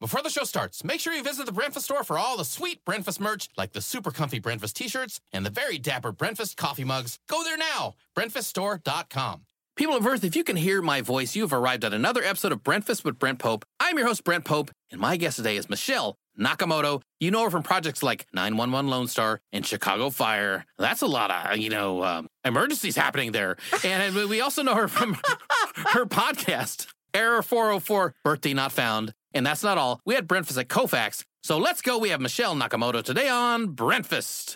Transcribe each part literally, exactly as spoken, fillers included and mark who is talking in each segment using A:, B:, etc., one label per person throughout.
A: Before the show starts, make sure you visit the Breakfast store for all the sweet breakfast merch, like the super comfy breakfast t-shirts and the very dapper breakfast coffee mugs. Go there now, breakfast store dot com. People of Earth, if you can hear my voice, you've arrived at another episode of Breakfast with Brent Pope. I'm your host, Brent Pope, and my guest today is Michelle Nakamoto. You know her from projects like nine one one Lone Star and Chicago Fire. That's a lot of, you know, um, emergencies happening there. And we also know her from her podcast, Error four oh four, Birthday Not Found. And that's not all. We had Breakfast at Kofax. So let's go. We have Michelle Nakamoto today on Breakfast.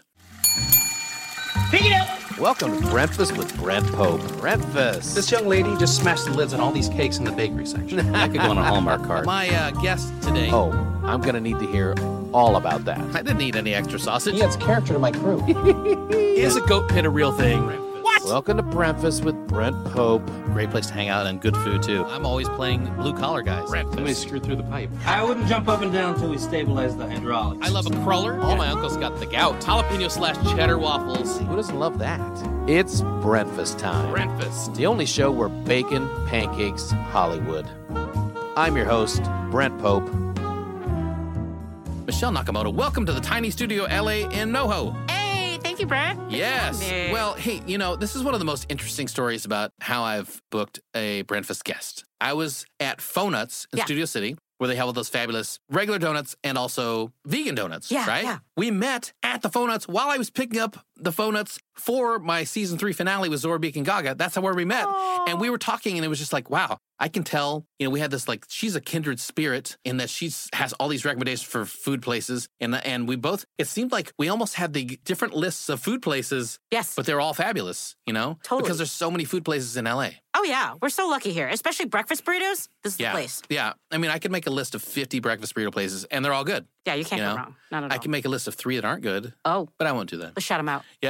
B: Pick it up!
C: Welcome to Breakfast with Brent Pope. Breakfast.
B: This young lady just smashed the lids on all these cakes in the bakery section. That could go on a Hallmark card.
A: My uh, guest today.
C: Oh, I'm going to need to hear all about that.
A: I didn't need any extra sausage.
B: He adds character to my crew.
A: Is a goat pit a real thing? What?
C: Welcome to Breakfast with Brent Pope.
A: Great place to hang out and good food, too. I'm always playing blue collar guys.
B: Somebody screwed through the pipe. I wouldn't jump up and down until we stabilize the hydraulics.
A: I love a cruller. All my uncles got the gout. Jalapeno slash cheddar waffles.
C: Who doesn't love that? It's breakfast time.
A: Breakfast.
C: The only show where bacon, pancakes, Hollywood. I'm your host, Brent Pope.
A: Michelle Nakamoto, welcome to the tiny studio L A in NoHo.
D: Hey, thank you, Brent.
A: Yes.
D: Hey.
A: Well, hey, you know, this is one of the most interesting stories about how I've booked a breakfast guest. I was at Fonuts in
D: Yeah.
A: Studio City, where they have all those fabulous regular donuts and also vegan donuts,
D: Yeah,
A: right?
D: yeah.
A: We met at the Fonuts while I was picking up the Fonuts for my season three finale with Zora Beek and Gaga. That's where we met.
D: Aw.
A: And we were talking, and it was just like, wow, I can tell, you know, we had this, like, she's a kindred spirit in that she has all these recommendations for food places. And and we both, it seemed like we almost had the different lists of food places,
D: Yes.
A: but they're all fabulous, you know?
D: Totally.
A: Because there's so many food places in L A.
D: Oh, yeah. We're so lucky here, especially breakfast burritos. This is
A: Yeah.
D: the place.
A: Yeah. I mean, I could make a list of fifty breakfast burrito places, and they're all good.
D: Yeah, you can't
A: You
D: go
A: know,
D: wrong. Not at
A: I
D: all.
A: can make a list of three that aren't good,
D: Oh,
A: but I won't do that.
D: let's shout them out.
A: Yeah.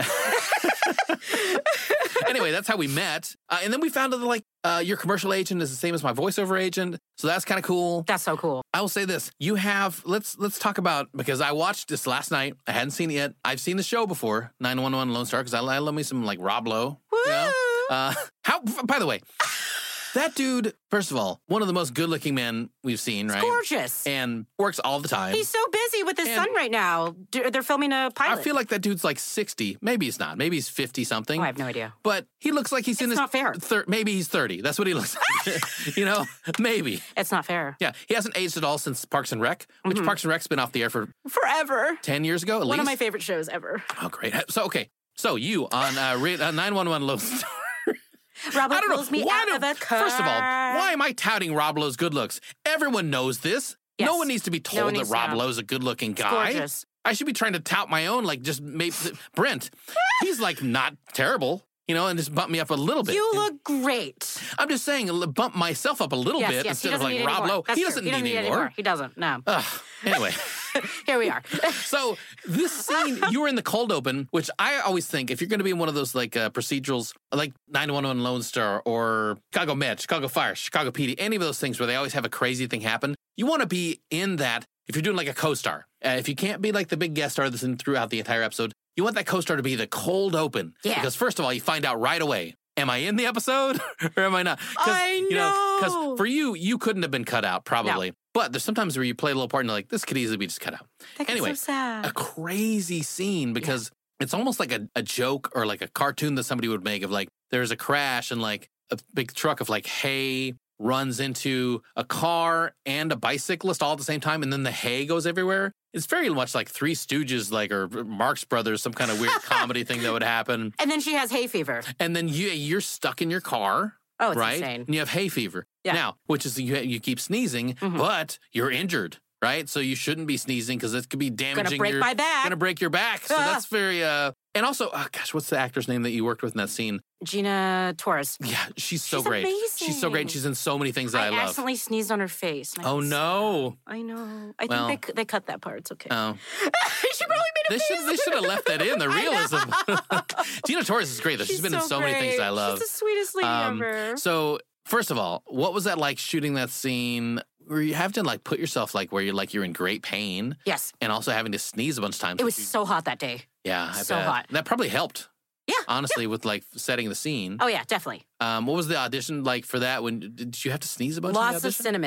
A: Anyway, that's how we met. Uh, and then we found out that, like, uh, your commercial agent is the same as my voiceover agent. So that's kind of cool.
D: That's so cool.
A: I will say this. You have, let's let's talk about, because I watched this last night. I hadn't seen it yet. I've seen the show before, nine one one Lone Star, because I, I love me some, like, Rob Lowe.
D: Woo!
A: You know? Uh, how, by the way, that dude, first of all, one of the most good-looking men we've seen, right?
D: Gorgeous.
A: And works all the time.
D: He's so busy with his
A: And-
D: son right now. D- They're filming a pilot.
A: I feel like that dude's like sixty. Maybe he's not. Maybe he's fifty-something.
D: Oh, I have no idea.
A: But he looks like he's in
D: It's
A: his...
D: not fair.
A: Thir- maybe he's thirty. That's what he looks like. You know? Maybe.
D: It's not fair.
A: Yeah. He hasn't aged at all since Parks and Rec, which
D: Mhm.
A: Parks and Rec's been off the air for
D: Forever.
A: ten years ago, at
D: One
A: least.
D: of my favorite shows ever.
A: Oh, great. So, okay. So, you on uh, ra- uh, nine one one Lone Star...
D: Robert
A: I don't
D: pulls
A: know.
D: me
A: Why
D: out
A: do,
D: of a car.
A: First of all, why am I touting Rob Lowe's good looks? Everyone knows this.
D: Yes.
A: No one needs to be
D: No
A: told
D: one
A: that
D: needs to
A: Rob
D: know.
A: Lowe's a good-looking
D: It's
A: guy.
D: gorgeous.
A: I should be trying to tout my own, like, just maybe Brent. He's, like, not terrible, you know, and just bump me up a little bit.
D: You look great.
A: I'm just saying, l- bump myself up a little
D: Yes,
A: bit
D: yes. He
A: instead of,
D: doesn't
A: like,
D: need
A: Rob
D: anymore.
A: Lowe.
D: That's
A: He
D: true.
A: doesn't
D: he
A: need
D: doesn't need
A: anymore.
D: anymore. He doesn't. No.
A: Ugh. Anyway.
D: Here we are.
A: So this scene, you were in the cold open, which I always think if you're going to be in one of those like uh, procedurals, like nine one one Lone Star or Chicago Med, Chicago Fire, Chicago P D, any of those things where they always have a crazy thing happen, you want to be in that if you're doing like a co-star. Uh, if you can't be like the big guest star that's in throughout the entire episode, you want that co-star to be the cold open.
D: Yeah.
A: Because first of all, you find out right away. Am I in the episode or am I not?
D: I
A: You know,
D: know.
A: because for you, you couldn't have been cut out probably. But there's sometimes where you play a little part and you're like, this could easily be just cut out.
D: That gets
A: Anyway,
D: so sad.
A: A crazy scene because it's almost like a, a joke or like a cartoon that somebody would make of like, there's a crash and like a big truck of like hay runs into a car and a bicyclist all at the same time, and then the hay goes everywhere. It's very much like Three Stooges, like, or Marx Brothers, some kind of weird comedy thing that would happen.
D: And then she has hay fever.
A: And then you, you're stuck in your car,
D: Oh, it's
A: right?
D: insane.
A: And you have hay fever.
D: Yeah.
A: Now, which is you, you keep sneezing,
D: Mhm.
A: but you're injured, right? So you shouldn't be sneezing because it could be damaging
D: Gonna break
A: your,
D: my back.
A: Gonna break your back. So
D: Ah.
A: that's very, uh, and also, oh gosh, what's the actor's name that you worked with in that scene?
D: Gina Torres.
A: Yeah, she's so
D: She's
A: great.
D: amazing.
A: She's so great. She's in so many things that I,
D: I
A: love.
D: accidentally sneezed on her face. and I
A: Oh
D: felt
A: no.
D: sad. I know. I
A: Well.
D: think they, they cut that part. It's okay.
A: Oh.
D: she probably made a
A: They should,
D: face.
A: they should have left that in, the
D: I
A: realism. Gina Torres is great, though. She's been in so many things
D: great.
A: I love.
D: She's the sweetest lady
A: Um,
D: ever.
A: So, first of all, what was that like shooting that scene where you have to like put yourself like where you're like you're in great pain
D: Yes.
A: and also having to sneeze a bunch of times?
D: It was
A: You-
D: so hot that day.
A: yeah, I
D: so
A: bet.
D: hot.
A: That probably helped.
D: Yeah.
A: Honestly, with like setting the scene.
D: Oh, yeah, definitely.
A: Um, what was the audition like for that? When did you have to sneeze a bunch? in the
D: Lots of
A: audition?
D: cinnamon.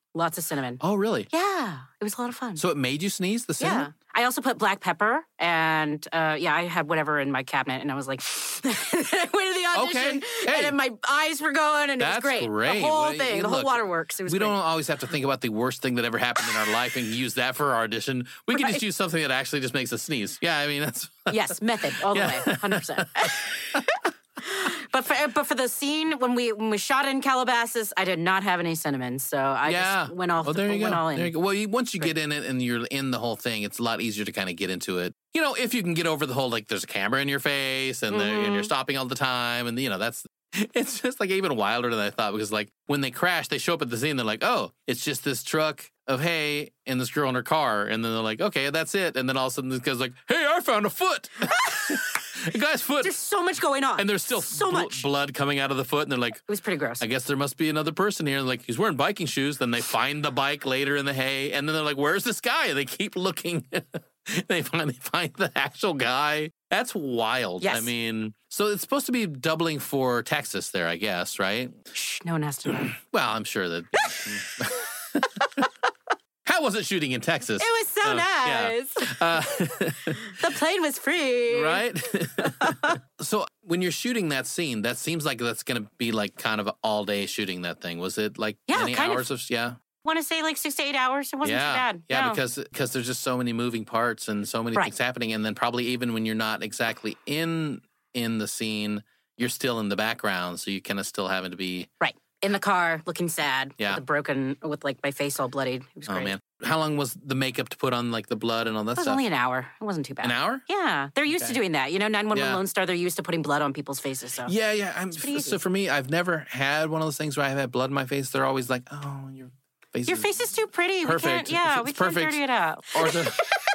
D: Lots of cinnamon.
C: Oh, really?
D: Yeah, it was a lot of fun.
C: So it made you sneeze, the cinnamon?
D: Yeah. I also put black pepper, and uh, yeah, I had whatever in my cabinet, and I was like, I went to the audition,
C: Okay. Hey.
D: and then my eyes were going, and
C: That's
D: it was great.
C: great.
D: The whole
C: Well,
D: thing,
C: you-
D: the
C: look,
D: whole waterworks. It was
C: We
D: great.
C: don't always have to think about the worst thing that ever happened in our life and use that for our audition. We can just
D: Right.
C: use something that actually just makes us sneeze. Yeah, I mean, that's...
D: Yes, method all the
C: Yeah.
D: way, one hundred percent. But for but for the scene when we when we shot in Calabasas, I did not have any cinnamon, so I
C: yeah.
D: just went off.
C: Well,
D: the,
C: there you
D: went
C: go.
D: all in.
C: There you go. Well, you, once you get in it and you're in the whole thing, it's a lot easier to kind of get into it. You know, if you can get over the whole, like, there's a camera in your face and,
D: Mm-hmm.
C: and you're stopping all the time. And, you know, that's, it's just like even wilder than I thought because, like, when they crash, they show up at the scene. They're like, oh, it's just this truck of hay and this girl in her car. And then they're like, okay, that's it. And then all of a sudden this guy's like, hey, I found a foot. The guy's foot.
D: There's so much going on,
C: And there's still
D: so
C: bl-
D: much.
C: blood coming out of the foot. And they're like,
D: It was pretty gross.
C: I guess there must be another person here. Like, he's wearing biking shoes. Then they find the bike later in the hay. And then they're like, where's this guy? And they keep looking. They finally find the actual guy. That's wild.
D: Yes.
C: I mean, so it's supposed to be doubling for Texas there, I guess, right?
D: Shh, no one has to know.
C: Well, I'm sure that. How was it shooting in Texas?
D: It was so
C: Uh, yeah.
D: nice.
C: Uh,
D: The plane was free.
C: right? So when you're shooting that scene, that seems like that's going to be like kind of all day shooting that thing. Was it like
D: Yeah,
C: many
D: kind of.
C: hours of, yeah?
D: Want to say like six to eight hours. It wasn't
C: yeah,
D: too bad.
C: yeah,
D: No.
C: because because there's just so many moving parts and so many
D: Right.
C: things happening, and then probably even when you're not exactly in in the scene, you're still in the background, so you kind of still having to be.
D: Right. In the car, looking sad.
C: Yeah.
D: With the broken, with like my face all bloodied. It was
C: Oh
D: great.
C: man, how long was the makeup to put on like the blood and all that
D: It was
C: stuff?
D: only an hour. It wasn't too bad.
C: An hour?
D: Yeah. They're used
C: Okay.
D: to doing that. You know, nine one one
C: Yeah.
D: Lone Star, they're used to putting blood on people's faces. So
C: Yeah, yeah. I'm,
D: pretty easy.
C: so for me, I've never had one of those things where I've had blood in my face. They're always like, "Oh, your face
D: Your
C: is
D: face is too pretty.
C: perfect.
D: We can't, yeah,
C: It's
D: we can't
C: perfect."
D: dirty it out.
C: Or they're,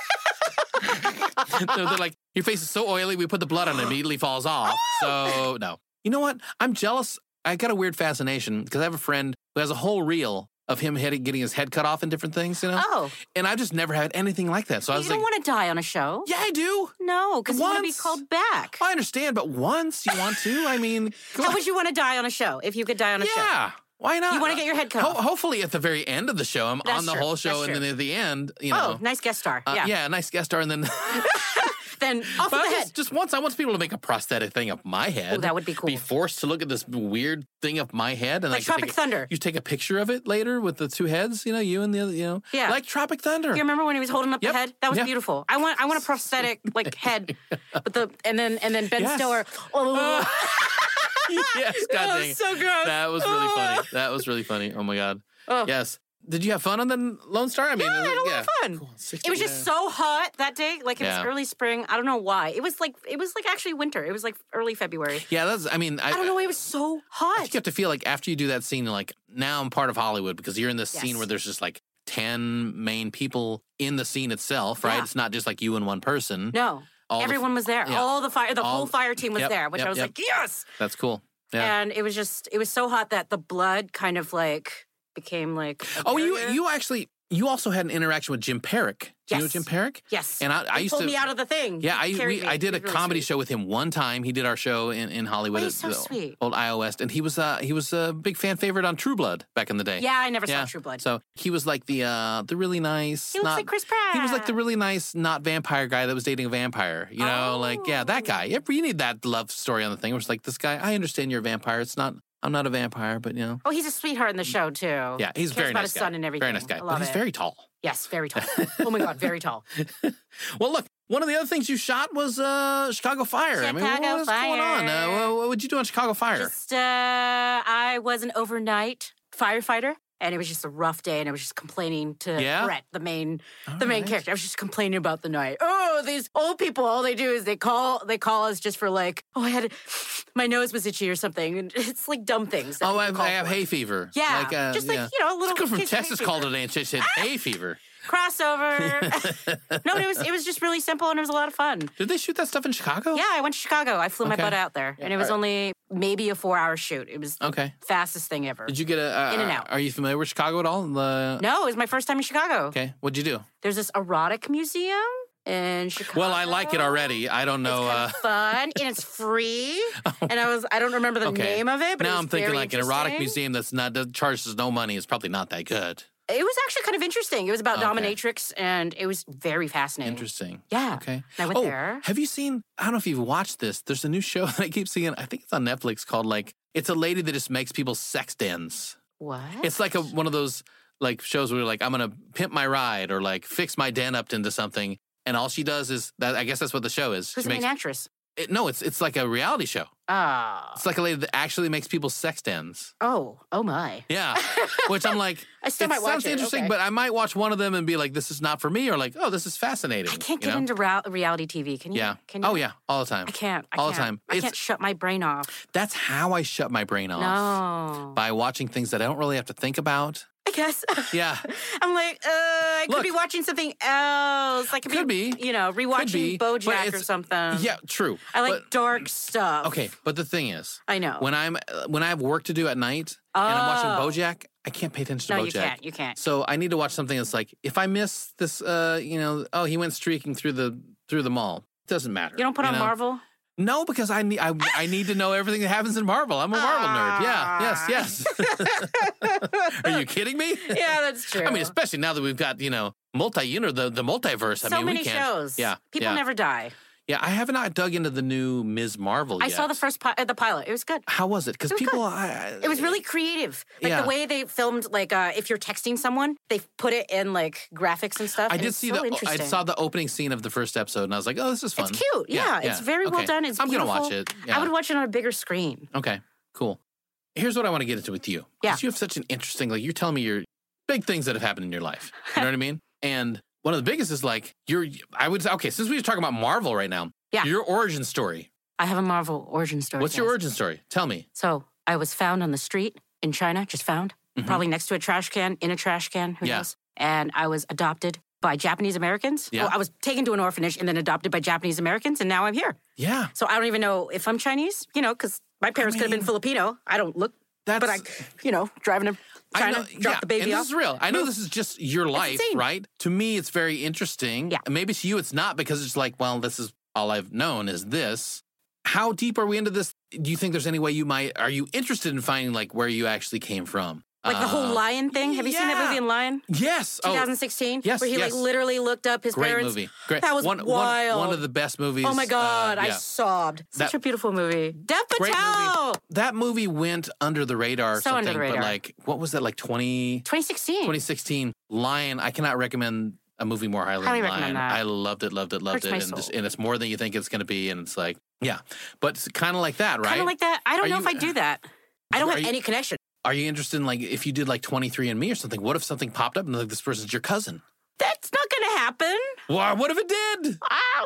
C: they're, they're like, your face is so oily, we put the blood on it, it immediately falls off. So, no. You know what? I'm jealous. I got a weird fascination because I have a friend who has a whole reel of him head, getting his head cut off in different things, you know?
D: Oh,
C: And I've just never had anything like that. So I
D: you
C: was
D: don't
C: like,
D: want to die on a show.
C: yeah, I do.
D: No, because you want to be
C: Once.
D: called back.
C: I understand, but once you want to, I mean, come
D: How
C: on.
D: would you want to die on a show if you could die on a show?
C: Yeah. Why not?
D: You wanna get your head cut
C: Ho-
D: off.
C: Hopefully at the very end of the show, I'm
D: That's
C: on the
D: true.
C: whole show,
D: That's
C: and
D: true.
C: then at the end, you know.
D: Oh, nice guest star.
C: uh,
D: yeah.
C: yeah, nice guest star, and then
D: Then off
C: But
D: with the
C: just,
D: head.
C: just once, I want people to make a prosthetic thing of my head.
D: Oh, that would be cool.
C: Be forced to look at this weird thing of my head, and
D: Like
C: I can
D: Tropic
C: take a-
D: Thunder.
C: You take a picture of it later with the two heads. You know, you and the other. You know,
D: Yeah.
C: like Tropic Thunder.
D: You remember when he was holding up
C: Yep.
D: the head? That was
C: Yeah.
D: beautiful. I want I want a prosthetic like head with the and then and then Ben
C: Yes.
D: Stiller. Oh,
C: Yes, God
D: that
C: dang
D: was
C: it.
D: so gross.
C: That was really funny. That was really funny. Oh my God.
D: Oh.
C: Yes. Did you have fun on the Lone Star? I mean,
D: Yeah, I
C: it was-
D: had a lot
C: yeah.
D: of fun.
C: Cool.
D: It was just so hot that day. Like it
C: Yeah.
D: was early spring. I don't know why. It was like it was like actually winter. It was like early February.
C: Yeah, that's. I mean, I,
D: I don't know why it was so
C: I
D: hot.
C: think you have to feel like after you do that scene, you're like, now I'm part of Hollywood because you're in this scene
D: Yes.
C: where there's just like ten main people in the scene itself, right?
D: Yeah.
C: It's not just like you and one person.
D: No.
C: All the-
D: Everyone was there.
C: yeah.
D: All the fire the
C: All-
D: whole fire team was
C: yep,
D: there, which
C: yep,
D: I was
C: yep.
D: like, yes.
C: That's cool. Yeah.
D: And it was just it was so hot that the blood kind of like became like a
C: Oh, you
D: barrier.
C: you actually you also had an interaction with Jim Perrick. Do you know
D: Yes.
C: Jim Perrick?
D: Yes.
C: And I, I
D: He
C: used
D: pulled
C: to
D: me out of the thing.
C: Yeah,
D: He
C: I
D: carried
C: we,
D: me.
C: I did
D: He
C: a
D: was really
C: comedy
D: sweet.
C: show with him one time. He did our show in, in Hollywood.
D: Oh, he's
C: at
D: so
C: the
D: sweet.
C: Old Iowa West, and he was uh, he was a big fan favorite on True Blood back in the day.
D: Yeah, I never
C: Yeah.
D: saw True Blood.
C: So he was like the uh, the really nice.
D: He looks
C: not,
D: like Chris Pratt.
C: He was like the really nice, not vampire guy that was dating a vampire. You know, like yeah, that guy. Yeah, you need that love story on the thing. Where it's like this guy. I understand you're a vampire. It's not. I'm not a vampire, but you know.
D: Oh, he's a sweetheart in the show too.
C: Yeah, he's a
D: Cares
C: very
D: about
C: nice
D: his
C: guy.
D: son and everything.
C: Very nice guy,
D: I
C: but
D: love
C: he's
D: it.
C: very tall.
D: Yes, very tall. Oh my God, very tall.
C: Well, look, one of the other things you shot was uh, Chicago Fire. I mean, what
D: Chicago
C: was going on? Uh,
D: Fire.
C: what, what would you do on Chicago Fire?
D: Just uh, I was an overnight firefighter, and it was just a rough day, and I was just complaining to
C: Yeah?
D: Brett, the main
C: All
D: the main
C: right.
D: character. I was just complaining about the night. Oh, these old people, all they do is they call they call us just for like, oh, I had my nose was itchy or something. And it's like dumb things. that
C: Oh,
D: people
C: I have,
D: call
C: I have
D: for.
C: hay fever.
D: Yeah,
C: like, uh,
D: just like
C: yeah.
D: you know, a little
C: Let's go from
D: case of hay
C: Texas
D: fever.
C: called today and she said hay fever.
D: crossover. No, it was it was just really simple and it was a lot of fun.
C: Did they shoot that stuff in Chicago?
D: Yeah, I went to Chicago. I flew my
C: Okay.
D: butt out there, and it was
C: All
D: only maybe a four-hour shoot. It was
C: Okay.
D: the fastest thing ever.
C: Did you get a? Uh,
D: In and out.
C: Are you familiar with Chicago at all? The,
D: No, it was my first time in Chicago.
C: Okay. What'd you do?
D: There's this erotic museum in Chicago.
C: Well, I like it already. I don't know.
D: It's kind
C: uh,
D: of fun and it's free. And I was I don't remember the
C: okay.
D: name of it, but it
C: now
D: was
C: I'm thinking
D: very
C: like an erotic
D: interesting.
C: museum that's not that charges no money is probably not that good.
D: It was actually kind of interesting. It was about
C: Okay.
D: dominatrix, and it was very fascinating.
C: Interesting.
D: Yeah.
C: Okay.
D: And I went
C: oh,
D: there.
C: have you seen, I don't know if you've watched this. There's a new show that I keep seeing. I think it's on Netflix called like, it's a lady that just makes people sex dens.
D: What?
C: It's like a one of those like shows where you're like, I'm going to pimp my ride or like fix my den up into something. And all she does is, that. I guess that's what the show is.
D: Who's
C: She
D: the main
C: makes,
D: actress?
C: it, no, it's it's like a reality show.
D: Oh.
C: It's like a lady that actually makes people sex dens.
D: Oh. Oh, my.
C: Yeah. Which I'm like,
D: I still
C: it
D: might watch
C: sounds
D: it.
C: interesting,
D: Okay.
C: but I might watch one of them and be like, this is not for me, or like, oh, this is fascinating.
D: I can't
C: you
D: get
C: know?
D: into ra- reality T V. Can you?
C: Yeah.
D: Can you?
C: Oh, yeah. All the time.
D: I can't. I
C: All the
D: can't.
C: time.
D: I
C: It's-
D: can't shut my brain off.
C: That's how I shut my brain off.
D: No.
C: By watching things that I don't really have to think about.
D: I guess.
C: Yeah.
D: I'm like, uh, I could
C: Look.
D: be watching something else. I could,
C: Could be.
D: you know, rewatching
C: be, but
D: BoJack or
C: it's-
D: something.
C: Yeah, true.
D: I like
C: But-
D: dark stuff.
C: Okay, but the thing is,
D: I know.
C: when I'm uh, when I have work to do at night and I'm watching
D: Oh.
C: BoJack, I can't pay attention
D: no,
C: to
D: you
C: BoJack.
D: can't. You can't.
C: So I need to watch something that's like, if I miss this, uh, you know, oh, he went streaking through the through the mall. Doesn't matter.
D: You don't put on
C: know?
D: Marvel?
C: No, because I need I, I need to know everything that happens in Marvel. I'm a Marvel nerd. Yeah, yes, yes. Are you kidding me?
D: Yeah, that's true.
C: I mean, especially now that we've got, you know, multi-unit, the, the multiverse. I
D: so
C: mean,
D: many
C: we can't.
D: shows.
C: Yeah.
D: People
C: yeah.
D: never die.
C: Yeah, I have not dug into the new Miz Marvel
D: I
C: yet.
D: saw the first pi- uh, the pilot. It was good.
C: How was it? Because
D: It was
C: people.
D: good.
C: I, I,
D: It was really creative. Like
C: Yeah.
D: the way they filmed, like uh, if you're texting someone, they put it in like graphics and stuff.
C: I
D: and
C: did
D: it's
C: see
D: so
C: the. I
D: interesting.
C: saw the opening scene of the first episode, and I was like, "Oh, this is fun."
D: It's cute. Yeah, it's very well
C: Okay.
D: done. It's
C: I'm gonna watch
D: beautiful.
C: it. Yeah.
D: I would watch it on a bigger screen.
C: Okay, cool. Here's what I want to get into with you.
D: Yeah.
C: Because you have such an interesting, like, you're telling me your big things that have happened in your life. You know what I mean? And one of the biggest is like, you're, I would say, okay, since we were talking about Marvel right now,
D: Yeah.
C: your origin story.
D: I have a Marvel origin story.
C: What's your
D: guys.
C: origin story? Tell me.
D: So I was found on the street in China, just found,
C: Mhm.
D: probably next to a trash can, in a trash can, who
C: Yeah.
D: knows? And I was adopted by Japanese Americans.
C: Yeah.
D: Well, I was taken to an orphanage and then adopted by Japanese Americans, and now I'm here.
C: Yeah.
D: So I don't even know if I'm Chinese, you know, because my parents could have
C: mean,
D: been Filipino. I don't look,
C: That's,
D: but I, you know, driving to
C: I
D: China,
C: know,
D: drop
C: yeah,
D: the baby
C: and
D: off.
C: this is real. I know
D: Move.
C: this is just your life,
D: insane.
C: right? To me, it's very interesting.
D: Yeah.
C: And maybe to you, it's not because it's like, well, this is all I've known is this. How deep are we into this? Do you think there's any way you might, are you interested in finding like where you actually came from?
D: Like the whole
C: Uh,
D: Lion thing. Have you seen that
C: yeah.
D: movie in Lion?
C: Yes. Oh,
D: twenty sixteen?
C: yes,
D: Where he
C: yes.
D: like literally looked up his
C: great
D: parents.
C: movie. Great.
D: That was
C: one, one-
D: wild.
C: One, of the best movies.
D: Oh my God,
C: uh,
D: I
C: yeah.
D: sobbed. Such
C: That-
D: a beautiful movie. Dev
C: Great
D: Patel!
C: movie. That movie went under the radar or
D: So under
C: something.
D: the radar.
C: But like, what was that, like twenty,
D: twenty sixteen.
C: twenty sixteen? Lion. I cannot recommend a movie more highly,
D: Highly
C: than
D: recommend
C: Lion.
D: that.
C: I loved it, loved it, loved
D: Hurts
C: it.
D: my
C: And,
D: soul.
C: just- and it's more than you think it's going to be. And it's like, yeah. But it's kind of like that, right?
D: Kind of like that. I don't
C: Are
D: know
C: you-
D: if I do that. I don't
C: Are
D: have
C: you-
D: any connection.
C: Are you interested in like, if you did like twenty-three and me or something, what if something popped up and like this person's your cousin?
D: That's not going to happen.
C: Well, what if it did?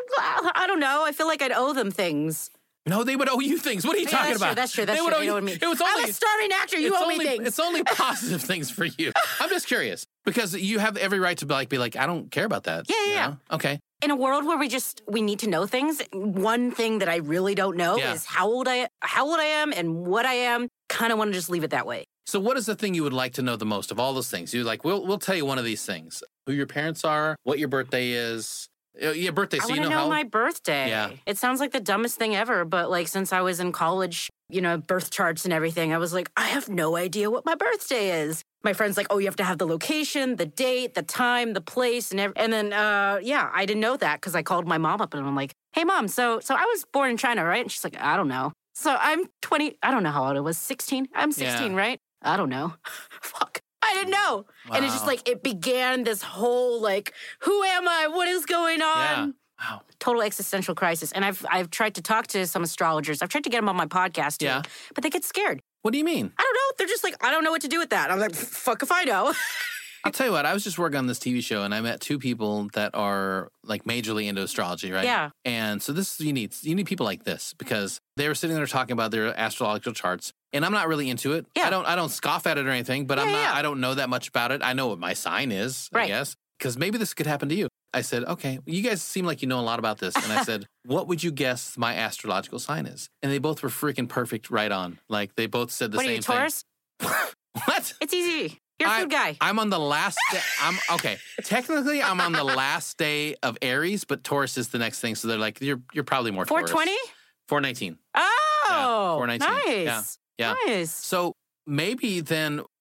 D: I, I don't know. I feel like I'd owe them things.
C: No, they would owe you things. What are you
D: Yeah,
C: talking
D: that's
C: about?
D: true. That's true. That's
C: they
D: true.
C: would owe
D: They
C: you.
D: owe me.
C: It was
D: I'm
C: only
D: a starving actor. You
C: it's
D: owe
C: only,
D: me things.
C: It's only positive things for you. I'm just curious because you have every right to be like, be like, I don't care about that.
D: Yeah, yeah,
C: you
D: yeah.
C: know? Okay.
D: In a world where we just we need to know things, one thing that I really don't know
C: Yeah.
D: is how old I how old I am and what I am. Kind of want to just leave it that way.
C: So, what is the thing you would like to know the most of all those things? You like, we'll we'll tell you one of these things: who your parents are, what your birthday is. Uh, Yeah, birthday.
D: I
C: So
D: want
C: you
D: to
C: know,
D: know
C: how.
D: my birthday.
C: Yeah.
D: It sounds like the dumbest thing ever, but like since I was in college, you know, birth charts and everything, I was like, I have no idea what my birthday is. My friend's like, oh, you have to have the location, the date, the time, the place, and every- and then uh, yeah, I didn't know that because I called my mom up and I'm like, hey, mom, so so I was born in China, right? And she's like, I don't know. So I'm twenty. I don't know how old I was. sixteen. I'm sixteen,
C: Yeah.
D: right? I don't know. Fuck. I didn't know. And it's just
C: Wow.
D: like it began this whole like, who am I? What is going on?
C: Yeah. Wow.
D: Total existential crisis. And I've I've tried to talk to some astrologers. I've tried to get them on my podcast too,
C: Yeah.
D: but they get scared.
C: What do you mean?
D: I don't know. They're just like, I don't know what to do with that. I'm like, fuck if I know.
C: I'll tell you what. I was just working on this T V show, and I met two people that are like majorly into astrology, right?
D: Yeah.
C: And so this you need you need people like this because they were sitting there talking about their astrological charts, and I'm not really into it.
D: Yeah.
C: I don't I don't scoff at it or anything, but I'm
D: Yeah,
C: not.
D: yeah.
C: I don't know that much about it. I know what my sign is, I
D: Right.
C: guess, because maybe this could happen to you. I said, okay, you guys seem like you know a lot about this, and I said, what would you guess my astrological sign is? And they both were freaking perfect, right on. Like they both said the
D: What are
C: same
D: you, Taurus?
C: thing. What?
D: It's easy. You're a
C: I-
D: food guy.
C: I'm on the last day. I'm okay. Technically, I'm on the last day of Aries, but Taurus is the next thing. So they're like, you're you're probably more
D: four
C: Taurus.
D: twenty?
C: four nineteen.
D: Oh,
C: four nineteen.
D: nice.
C: Yeah.
D: Nice.
C: So maybe then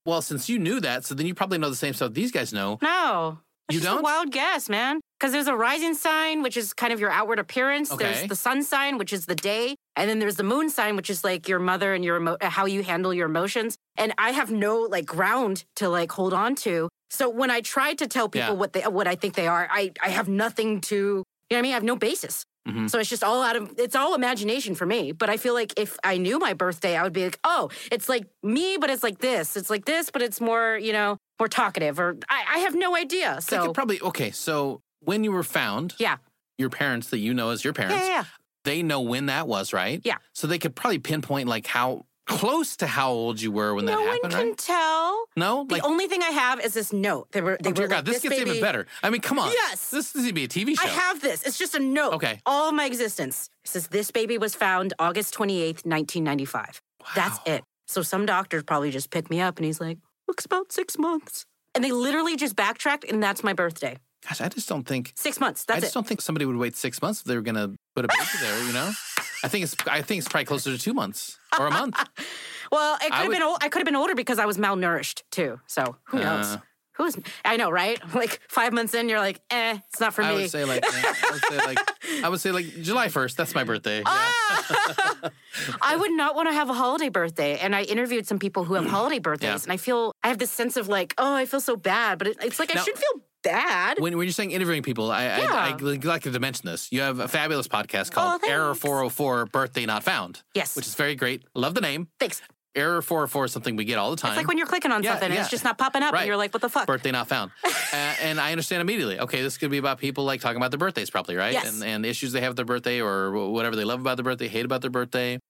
C: Well, since you knew that, so then you probably know the same stuff these guys know.
D: No. It's
C: You
D: just
C: don't?
D: a wild guess, man. Because there's a rising sign, which is kind of your outward appearance.
C: Okay.
D: There's the sun sign, which is the day. And then there's the moon sign, which is like your mother and your emo- how you handle your emotions. And I have no like ground to like hold on to. So when I try to tell people
C: Yeah.
D: what they what I think they are, I, I have nothing to, you know what I mean? I have no basis.
C: Mm-hmm.
D: So it's just all out of, it's all imagination for me. But I feel like if I knew my birthday, I would be like, oh, it's like me, but it's like this. It's like this, but it's more, you know, more talkative. Or I, I have no idea.
C: They
D: So
C: could probably, okay, so when you were found,
D: yeah,
C: your parents that you know as your parents,
D: yeah, yeah.
C: they know when that was, right?
D: Yeah.
C: So they could probably pinpoint like how close to how old you were when
D: No
C: that
D: one
C: happened,
D: can
C: right?
D: tell.
C: No?
D: The
C: Like,
D: only thing I have is this note. They were, they
C: oh dear
D: were
C: God,
D: like,
C: this, gets
D: baby,
C: even better. I mean, come on.
D: Yes.
C: This, this is be a T V show.
D: I have this. It's just a note.
C: Okay.
D: All of my existence. It says, this baby was found August twenty-eighth, nineteen ninety-five. That's
C: Wow.
D: it. So some doctor probably just picked me up and he's like, looks about six months. And they literally just backtracked and that's my birthday.
C: Gosh, I just don't think,
D: Six months.
C: I
D: That's
C: just
D: it.
C: don't think somebody would wait six months if they were going to put a baby there, you know? I think it's I think it's probably closer to two months or a month.
D: Well, it could
C: I
D: have
C: would-
D: been old. I could have been older because I was malnourished too. So who knows?
C: Uh.
D: Who's? I know, right? Like five months in, you're like, eh, it's not for
C: I
D: me.
C: would say like I would say like I would say like July first. That's my birthday. Yeah.
D: Ah! I would not want to have a holiday birthday. And I interviewed some people who have holiday birthdays,
C: Yeah.
D: and I feel I have this sense of like, oh, I feel so bad, but it, it's like I
C: Now-
D: should feel bad.
C: When, when you're saying interviewing people, I,
D: Yeah.
C: I, I'd like to mention this. You have a fabulous podcast called
D: Oh,
C: Error
D: thanks.
C: four oh four Birthday Not Found.
D: Yes.
C: Which is very great. Love the name.
D: Thanks.
C: Error four oh four is something we get all the time.
D: It's like when you're clicking on
C: Yeah,
D: something and
C: yeah.
D: it's just not popping up,
C: Right.
D: and you're like, what the fuck?
C: Birthday not found. uh, and I understand immediately. Okay, this could be about people like talking about their birthdays, probably, right?
D: Yes.
C: And, and issues they have with their birthday or wh- whatever they love about their birthday, hate about their birthday.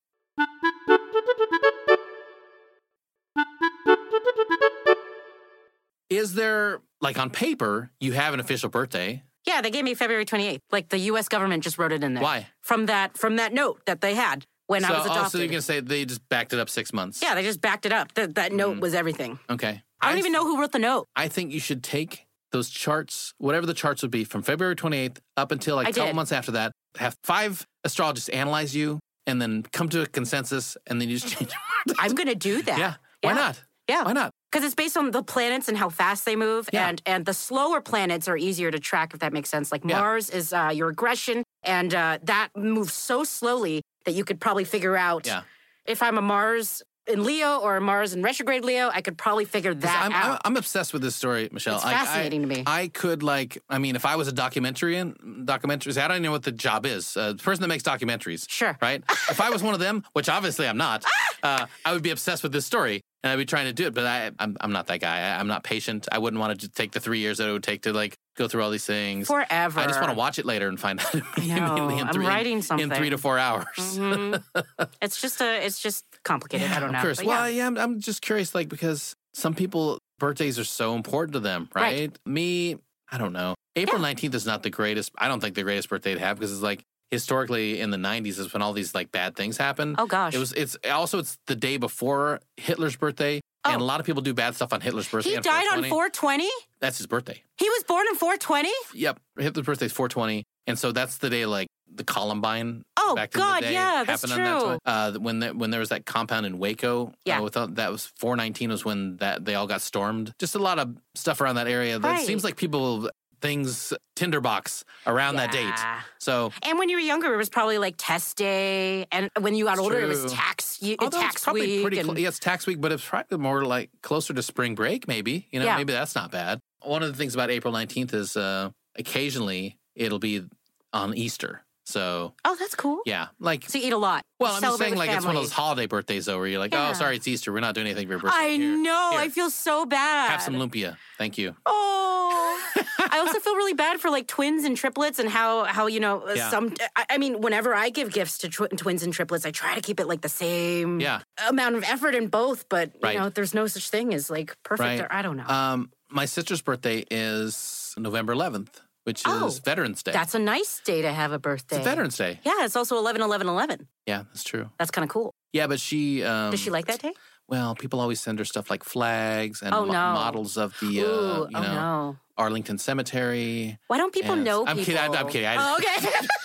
C: Is there, like on paper, you have an official birthday?
D: Yeah, they gave me February twenty-eighth. Like the U S government just wrote it in there.
C: Why?
D: From that from that note that they had when
C: so,
D: I was adopted.
C: oh, so you can say they just backed it up six months.
D: Yeah, they just backed it up. That that note
C: Mhm.
D: was everything.
C: Okay.
D: I don't even know who wrote the note.
C: I think you should take those charts, whatever the charts would be, from February twenty-eighth up until like
D: I
C: a couple
D: did.
C: months after that, have five astrologists analyze you and then come to a consensus and then you just change it.
D: I'm gonna do that.
C: Yeah. Why
D: Yeah.
C: not?
D: Yeah.
C: Why not?
D: Because it's based on the planets and how fast they move,
C: Yeah.
D: and and the slower planets are easier to track, if that makes sense. Like
C: Yeah.
D: Mars is uh, your aggression, and uh, that moves so slowly that you could probably figure out
C: Yeah.
D: if I'm a Mars in Leo or a Mars in retrograde Leo. I could probably figure that
C: I'm,
D: out.
C: I'm, I'm obsessed with this story, Michelle.
D: It's
C: I- I-
D: fascinating to me.
C: I could like, I mean, if I was a documentarian, documentaries, I don't know what the job is. Uh, the person that makes documentaries.
D: Sure.
C: Right? If I was one of them, which obviously I'm not, uh, I would be obsessed with this story and I'd be trying to do it. But I, I'm, I'm not that guy. I, I'm not patient. I wouldn't want to take the three years that it would take to like go through all these things.
D: Forever.
C: I just want to watch it later and find out
D: know.
C: immediately in
D: I'm
C: three,
D: writing something.
C: in three to four hours.
D: Mhm. It's just a. It's just complicated. I don't
C: I'm
D: know.
C: curious.
D: But
C: Well,
D: yeah.
C: yeah, I'm, I'm just curious, like, because some people, birthdays are so important to them, right?
D: Right.
C: Me, I don't know. April
D: Yeah.
C: nineteenth is not the greatest, I don't think the greatest birthday to have because it's like, historically in the nineties is when all these like bad things happened.
D: Oh gosh.
C: It was, it's also, it's the day before Hitler's birthday. And
D: Oh.
C: a lot of people do bad stuff on Hitler's birthday.
D: He
C: on
D: died on
C: four twenty.
D: four twenty.
C: That's his birthday.
D: He was born on four twenty.
C: Yep. Hitler's birthday is four twenty. And so that's the day like the Columbine
D: Oh
C: back
D: God,
C: in the day
D: yeah, that's
C: happened on that
D: true.
C: time. Uh, when there, when there was that compound in Waco,
D: Yeah.
C: uh, without, that was four nineteen was when that they all got stormed. Just a lot of stuff around that area. That
D: Right.
C: seems like people things tinderbox around that date.
D: Yeah.
C: So
D: And when you were younger, it was probably like test day, and when you got
C: It's
D: older, it
C: true.
D: was tax ye-
C: although
D: tax
C: it's probably
D: week.
C: pretty
D: and-
C: clo- yeah, it's tax week, but it's probably more like closer to spring break. Maybe you know,
D: Yeah.
C: maybe that's not bad. One of the things about April nineteenth is uh, occasionally it'll be on Easter. So
D: oh, that's cool.
C: yeah, like
D: So you eat a lot.
C: well,
D: You
C: I'm just
D: celebrate
C: saying,
D: with
C: like, it's one of
D: family.
C: those holiday birthdays, though, where you're like,
D: Yeah.
C: oh, sorry, it's Easter. We're not doing anything for your birthday.
D: I
C: Here,
D: know.
C: here,
D: I feel so bad.
C: have some lumpia. Thank you.
D: Oh, I also feel really bad for like twins and triplets and how how you know uh,
C: Yeah.
D: some. I, I mean, whenever I give gifts to tw- twins and triplets, I try to keep it like the same
C: Yeah.
D: amount of effort in both. But you
C: Right.
D: know, there's no such thing as like perfect.
C: Right.
D: Or, I don't know.
C: Um, my sister's birthday is November eleventh, which is
D: Oh,
C: Veterans Day.
D: That's a nice day to have a birthday.
C: it's Veterans Day.
D: Yeah, it's also eleven eleven eleven.
C: Yeah, that's true.
D: That's kind of cool.
C: Yeah, but she um,
D: Does she like that day?
C: Well, people always send her stuff like flags and
D: Oh,
C: mo-
D: no.
C: models of the uh,
D: Ooh,
C: you
D: oh
C: know
D: no.
C: Arlington Cemetery.
D: Why don't people
C: and-
D: know
C: I'm
D: people?
C: kidding. I'm, I'm kidding. I
D: Oh,
C: just,
D: okay.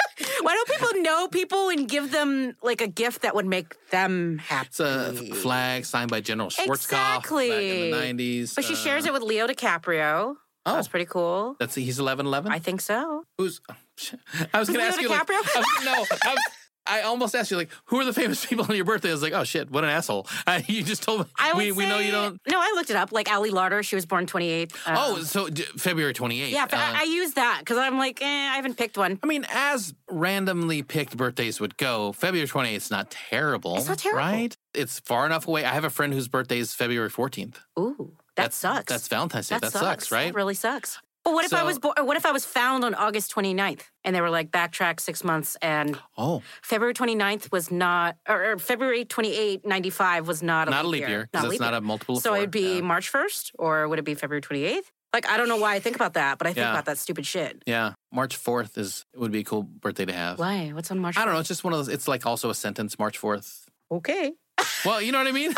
D: Why don't people know people and give them like a gift that would make them happy?
C: It's a flag signed by General Schwarzkopf
D: Exactly.
C: back in the nineties.
D: But she
C: Uh,
D: shares it with Leo DiCaprio.
C: Oh.
D: That's pretty cool.
C: That's he's eleven eleven.
D: I think so.
C: Who's? I was going to
D: Leo
C: ask you. Like,
D: DiCaprio?
C: I was, no, I, was, I almost asked you like, who are the famous people on your birthday? I was like, oh shit, what an asshole! I, you just told me.
D: I would
C: we we know
D: say-
C: you don't.
D: No, I looked it up. Like Ali Larder, she was born twenty-eighth. Um,
C: Oh, so d- February twenty-eighth.
D: yeah. but
C: Uh,
D: I, I use that because I'm like, eh, I haven't picked one.
C: I mean, as randomly picked birthdays would go, February twenty-eighth is not terrible.
D: It's not terrible.
C: Right? It's far enough away. I have a friend whose birthday is February fourteenth.
D: Ooh, that
C: That's-
D: sucks.
C: That's Valentine's Day. That, sucks, right?
D: That really sucks. But what if I
C: So-
D: was bo- what if I was found on August twenty-ninth and they were like backtrack six months and
C: Oh,
D: February twenty-ninth was not or, or February twenty-eighth, ninety-five was not a
C: not a
D: leap
C: leap year
D: Not
C: because
D: leap
C: it's not
D: year.
C: a multiple of
D: So
C: four.
D: it'd be
C: Yeah.
D: March first or would it be February twenty-eighth? Like I don't know why I think about that, but I think
C: Yeah.
D: about that stupid shit.
C: Yeah, March fourth is would be a cool birthday to have.
D: Why? What's on March?
C: I don't know. It's just one of those. It's like also a sentence. March fourth.
D: Okay.
C: Well, you know what I mean?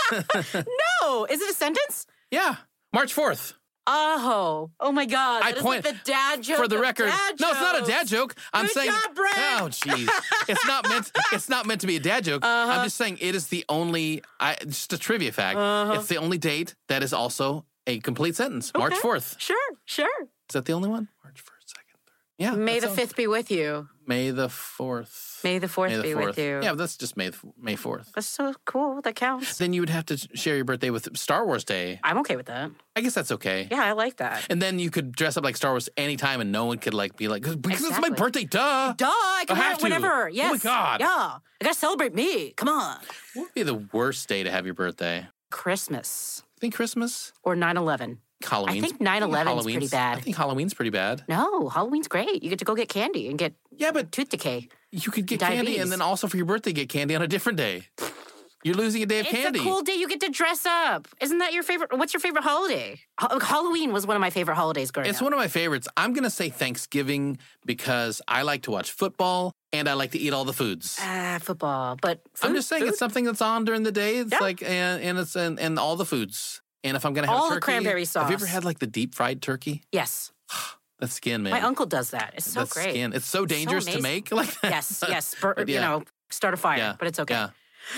D: No, is it a sentence?
C: Yeah, March fourth.
D: Oh, oh my God!
C: I
D: That is
C: point-
D: like the dad joke.
C: For the
D: of
C: record,
D: dad
C: no, it's not a
D: jokes.
C: dad joke. I'm
D: Good
C: saying,
D: job, Brett.
C: oh, jeez, it's not meant. It's not meant to be a dad joke.
D: Uh-huh.
C: I'm just saying it is the only. I just a trivia fact.
D: Uh-huh.
C: It's the only date that is also a complete sentence. March
D: Okay.
C: fourth.
D: Sure, sure.
C: Is that the only one? March first, second, third. Yeah.
D: May
C: that
D: the
C: sounds-
D: fifth be with you.
C: May the fourth.
D: May the fourth
C: May the
D: be
C: fourth.
D: with you.
C: Yeah, but that's just May May fourth.
D: That's so cool. That counts.
C: Then you would have to share your birthday with Star Wars Day.
D: I'm okay with that.
C: I guess that's okay.
D: Yeah, I like that.
C: And then you could dress up like Star Wars anytime, and no one could like be like, because it's my
D: Exactly.
C: birthday, duh.
D: Duh, I can
C: I
D: wear
C: have
D: it
C: to.
D: whenever.
C: Oh
D: Yes.
C: my God.
D: Yeah. I gotta celebrate me. Come on.
C: What would be the worst day to have your birthday?
D: Christmas
C: Think Christmas?
D: or nine eleven.
C: Halloween.
D: think nine eleven's pretty bad.
C: I think Halloween's pretty bad.
D: No, Halloween's great. You get to go get candy and get
C: Yeah, but
D: tooth decay.
C: you could get candy
D: Diabetes.
C: and then also for your birthday get candy on a different day. You're losing a day of
D: It's
C: candy.
D: a cool day. You get to dress up. Isn't that your favorite? What's your favorite holiday? Ha- Halloween was one of my favorite holidays growing
C: It's
D: up.
C: one of my favorites. I'm going to say Thanksgiving because I like to watch football and I like to eat all the foods.
D: Ah, football. But food,
C: I'm just saying
D: food?
C: it's something that's on during the day. It's
D: Yeah.
C: like and, and it's and, and all the foods. And if I'm gonna have
D: All
C: a
D: the
C: turkey,
D: cranberry
C: Have you ever
D: sauce.
C: had like the deep fried turkey?
D: Yes.
C: That skin, man.
D: My uncle does that. It's so
C: that
D: great.
C: skin. It's so dangerous to
D: amazing.
C: make. Like that.
D: Yes, yes. Bur-
C: But
D: You
C: yeah.
D: know, start a fire,
C: Yeah.
D: but it's okay.
C: Yeah.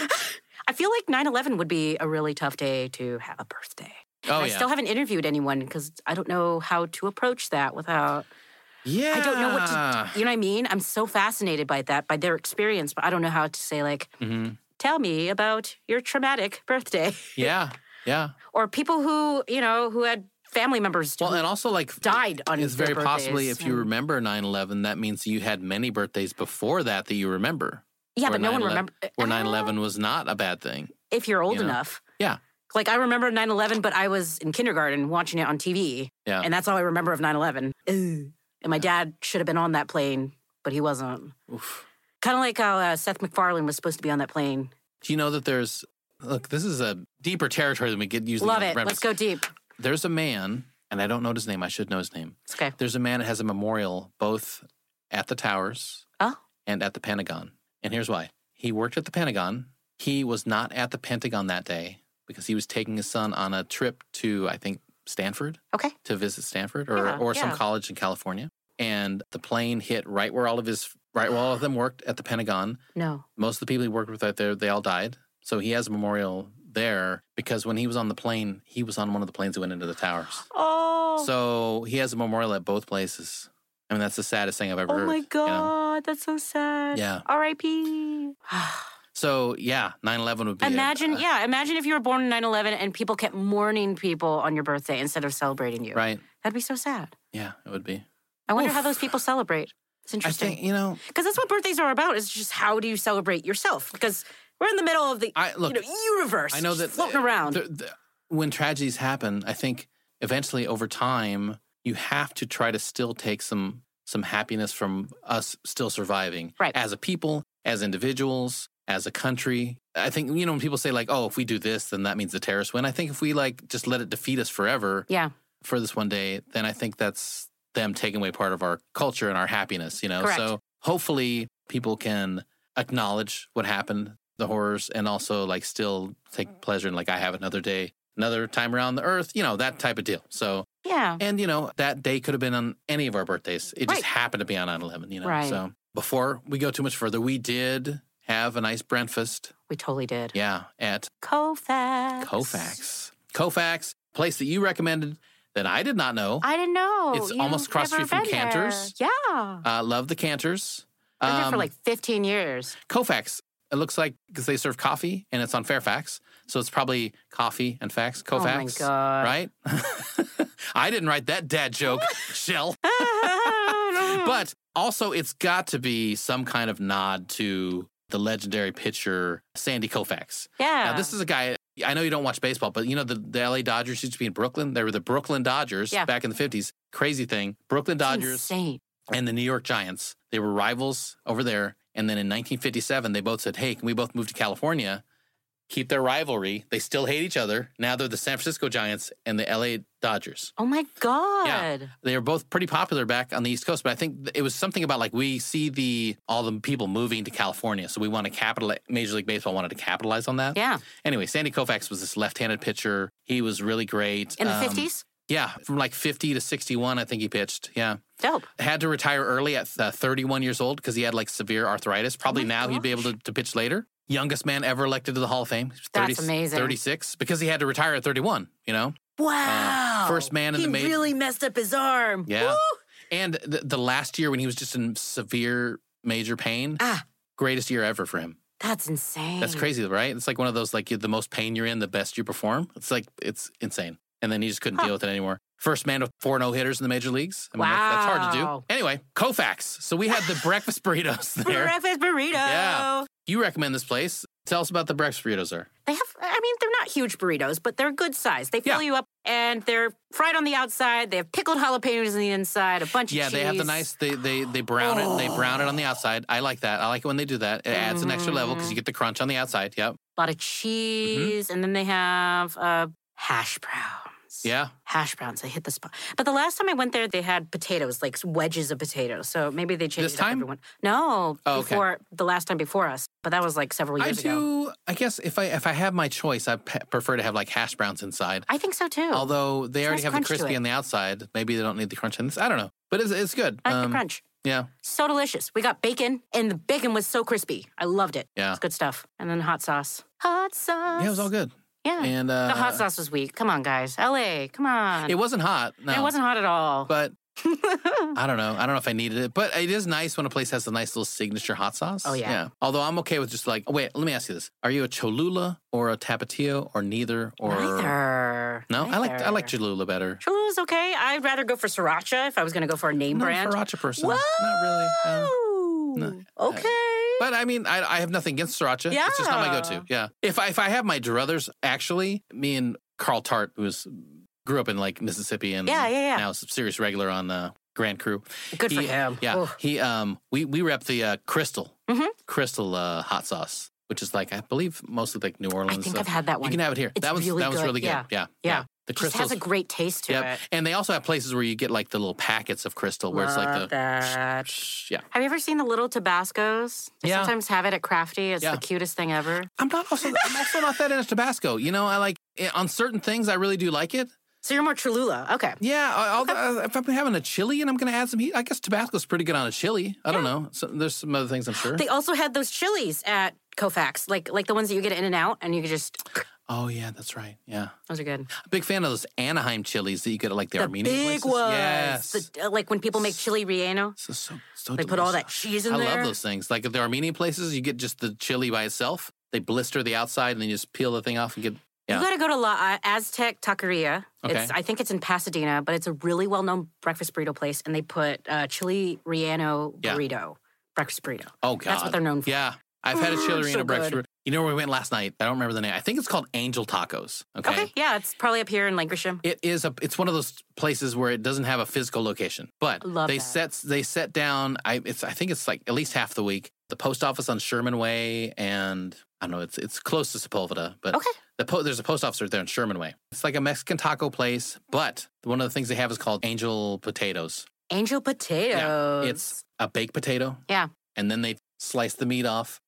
D: I feel like nine eleven would be a really tough day to have a birthday.
C: Oh
D: I
C: yeah.
D: still haven't interviewed anyone because I don't know how to approach that without.
C: yeah.
D: I don't know what to. You know what I mean? I'm so fascinated by that, by their experience, but I don't know how to say like,
C: hmm
D: tell me about your traumatic birthday,
C: Yeah. Yeah.
D: or people who you know who had family members
C: Well,
D: who
C: and also like
D: died on.
C: it's
D: their
C: very possibly
D: birthdays.
C: if you
D: And-
C: remember nine eleven, that means you had many birthdays before that that you remember.
D: yeah,
C: where
D: but no one
C: 9/11
D: remember.
C: Where
D: Uh,
C: nine eleven was not a bad thing.
D: If you're old
C: you know?
D: enough.
C: Yeah.
D: Like I remember nine eleven, but I was in kindergarten watching it on T V.
C: Yeah.
D: And that's all I remember of nine eleven. And my dad should have been on that plane, but he wasn't.
C: Oof.
D: Kind of like how uh, Seth MacFarlane was supposed to be on that plane.
C: Do you know that there's look, this is a deeper territory than we get usually.
D: Love
C: on the
D: it.
C: Breakfast.
D: Let's go deep.
C: There's a man, and I don't know his name. I should know his name.
D: It's okay.
C: There's a man that has a memorial both at the towers
D: Oh.
C: and at the Pentagon. And here's why. He worked at the Pentagon. He was not at the Pentagon that day because he was taking his son on a trip to, I think, Stanford,
D: Okay.
C: to visit Stanford or,
D: Yeah,
C: or some
D: yeah.
C: college in California. And the plane hit right where all of his, right where all of them worked at the Pentagon.
D: No.
C: Most of the people he worked with out there, they all died. So he has a memorial there because when he was on the plane, he was on one of the planes that went into the towers.
D: Oh.
C: So he has a memorial at both places. I mean, that's the saddest thing I've ever
D: oh
C: heard.
D: my
C: you know?
D: God. That's so sad.
C: Yeah.
D: R I P
C: So yeah, nine eleven would be. a-
D: Imagine,
C: a-
D: yeah, imagine if you were born in nine eleven and people kept mourning people on your birthday instead of celebrating you.
C: Right.
D: That'd be so sad.
C: Yeah, it would be.
D: I wonder
C: Oof.
D: how those people celebrate. It's
C: I
D: interesting.
C: think you know.
D: Because that's what birthdays are about. Is just how do you celebrate yourself? Because we're in the middle of the
C: I look.
D: you know, universe.
C: I know
D: just
C: that
D: floating around.
C: the- the- when tragedies happen, I think eventually over time you have to try to still take some some happiness from us still surviving,
D: Right.
C: As a people, as individuals, as a country. I think you know when people say like, "Oh, if we do this, then that means the terrorists win." I think if we like just let it defeat us forever
D: yeah,
C: for this one day, then I think that's them taking away part of our culture and our happiness. You know,
D: Correct.
C: so hopefully people can acknowledge what happened, the horrors, and also like still take pleasure in like I have another day, another time around the earth, you know, that type of deal. So,
D: yeah.
C: and you know, that day could have been on any of our birthdays. It just
D: Right.
C: happened to be on nine eleven, you know.
D: Right.
C: So, before we go too much further, we did have a nice breakfast.
D: We totally did.
C: Yeah, at
D: Koufax.
C: Koufax. Koufax, place that you recommended that I did not know.
D: I didn't know.
C: It's
D: You've
C: almost across the
D: never
C: street from
D: been
C: Cantor's.
D: there. Yeah.
C: Uh, love the Cantors.
D: Been there for
C: Um,
D: like fifteen years.
C: Koufax. It looks like because they serve coffee and it's on Fairfax, so it's probably coffee and fax. Koufax.
D: Oh my God.
C: Right? I didn't write that dad joke, Shell. But also, it's got to be some kind of nod to the legendary pitcher Sandy Koufax.
D: Yeah.
C: Now, this is a guy. I know you don't watch baseball, but you know the, the L A Dodgers used to be in Brooklyn. They were the Brooklyn Dodgers
D: Yeah.
C: back in the fifties. Crazy thing. Brooklyn Dodgers
D: Insane.
C: and the New York Giants. They were rivals over there. And then in nineteen fifty-seven, they both said, hey, can we both move to California? Keep their rivalry. They still hate each other. Now they're the San Francisco Giants and the L A Dodgers.
D: Oh my God.
C: Yeah. They were both pretty popular back on the East Coast, but I think it was something about like we see the all the people moving to California, so we want to capitalize. Major League Baseball wanted to capitalize on that.
D: Yeah.
C: Anyway, Sandy Koufax was this left-handed pitcher. He was really great.
D: In the
C: Um,
D: fifties?
C: Yeah, from like fifty to sixty-one, I think he pitched. Yeah.
D: Dope.
C: Had to retire early at uh, thirty-one years old because he had like severe arthritis. Probably
D: Oh my
C: now he'd be able to, to pitch later. Youngest man ever elected to the Hall of Fame. He was
D: That's amazing.
C: thirty-six because he had to retire at thirty-one, you know?
D: Wow.
C: Uh, first man in
D: he
C: the major-
D: really messed up his arm.
C: Yeah.
D: Woo!
C: And the, the last year when he was just in severe major pain,
D: Ah.
C: greatest year ever for him.
D: That's insane.
C: That's crazy, right? It's like one of those, like, the most pain you're in, the best you perform. It's like, it's insane. And then he just couldn't
D: Huh.
C: deal with it anymore. First man with four no-hitters in the major leagues. I mean, that- that's hard to
D: Wow.
C: do. Anyway, Koufax. So we had the breakfast burritos there.
D: Breakfast burrito.
C: Yeah. You recommend this place. Tell us about the breakfast burritos there.
D: They have, I mean, they're not huge burritos, but they're good size. They fill
C: Yeah.
D: you up and they're fried on the outside. They have pickled jalapenos on the inside, a bunch
C: Yeah,
D: of cheese.
C: they have the nice, they they they brown it, they brown it on the outside. I like that. I like it when they do that. It adds an extra level because you get the crunch on the outside. Yep.
D: A lot of cheese. And then they have uh, hash browns.
C: Yeah.
D: Hash browns. They hit the spot. But the last time I went there, they had potatoes, like wedges of potatoes. So maybe they changed
C: This
D: it up
C: time?
D: everyone. No,
C: Oh, okay.
D: before the last time before us. But that was like several
C: I
D: years ago.
C: do. I guess if I if I have my choice, I pe- prefer to have like hash browns inside.
D: I think so too.
C: Although they
D: It's
C: already
D: nice
C: have the
D: crunch to
C: crispy
D: it.
C: on the outside, maybe they don't need the crunch on this. I don't know, but it's it's good.
D: I like
C: Um,
D: the crunch.
C: Yeah,
D: So delicious. We got bacon, and the bacon was so crispy. I loved it.
C: Yeah.
D: It's good stuff. And then hot sauce. Hot sauce.
C: yeah, it was all good.
D: Yeah.
C: And uh,
D: the hot sauce was weak. Come on, guys. L A, come on.
C: It wasn't hot. No,
D: It wasn't hot at all.
C: But I don't know. I don't know if I needed it, but it is nice when a place has a nice little signature hot sauce.
D: Oh, yeah.
C: Although I'm okay with just like, oh, wait, let me ask you this: Are you a Cholula or a Tapatio or neither? Or
D: Neither.
C: no? I like I like
D: Neither.
C: Cholula better.
D: Cholula's okay. I'd rather go for sriracha if I was going to go for a name
C: I'm not
D: brand.
C: a sriracha person.
D: Whoa.
C: Not really. uh, no.
D: Okay.
C: But I mean, I, I have nothing against sriracha. It's just not my
D: Yeah.
C: go-to. Yeah. If I if I have my druthers, actually, me and Carl Tart, who was grew up in like Mississippi and
D: Yeah, yeah, yeah.
C: now is a serious regular on uh, Grand Crew.
D: Good for
C: He-
D: him.
C: Yeah.
D: Ooh.
C: He um we we rep the uh, Crystal
D: Mhm.
C: Crystal uh, hot sauce, which is like I believe mostly like New Orleans.
D: I think
C: stuff.
D: I've had that one.
C: You can have it here.
D: It's
C: that was
D: really
C: that was
D: good.
C: really good.
D: Yeah.
C: Yeah.
D: Yeah.
C: The
D: Just
C: crystals.
D: has a great taste to
C: Yep.
D: it.
C: And they also have places where you get like the little packets of Crystal where it's like
D: Love
C: the
D: that.
C: yeah.
D: Have you ever seen the little Tabascos? They
C: Yeah.
D: sometimes have it at Crafty. It's
C: Yeah.
D: the cutest thing ever.
C: I'm not also I'm also not that into Tabasco. You know, I like eh, on certain things I really do like it.
D: So you're more Cholula. Okay.
C: Yeah, I- I'll, uh, if I'm having a chili and I'm going to add some heat, I guess Tabasco's pretty good on a chili. I don't know. So, there's some other things I'm sure.
D: They also had those chilies at Koufax, like like the ones that you get at In and Out, and you could just.
C: oh yeah, that's right. Yeah,
D: Those are good.
C: a big fan of those Anaheim chilies that you get at like the,
D: The
C: Armenian
D: big
C: places.
D: ones.
C: Yes,
D: The- uh, like when people make chili relleno,
C: so, so, so
D: they put all that
C: delicious.
D: cheese in
C: I
D: there.
C: love those things. Like at the Armenian places, you get just the chili by itself. They blister the outside and then you just peel the thing off and get. Yeah.
D: You got to go to La uh, Aztec Taqueria.
C: Okay.
D: It's, I think it's in Pasadena, but it's a really well-known breakfast burrito place, and they put uh, chili relleno
C: Yeah.
D: burrito breakfast burrito.
C: Oh god,
D: That's what they're known for.
C: Yeah, I've had a chili
D: Mm,
C: relleno
D: so
C: breakfast.
D: good.
C: You know where we went last night? I don't remember the name. I think it's called Angel Tacos. Okay.
D: Okay, yeah, it's probably up here in Lankershim.
C: It is a. It's one of those places where it doesn't have a physical location, but
D: Love
C: they
D: that.
C: set they set down. I it's I think it's like at least half the week. The post office on Sherman Way, and I don't know. It's it's close to Sepulveda, but
D: Okay.
C: the po- there's a post office right there in Sherman Way. It's like a Mexican taco place, but one of the things they have is called Angel Potatoes.
D: Angel potatoes.
C: It's a baked potato,
D: Yeah.
C: and then they slice the meat off,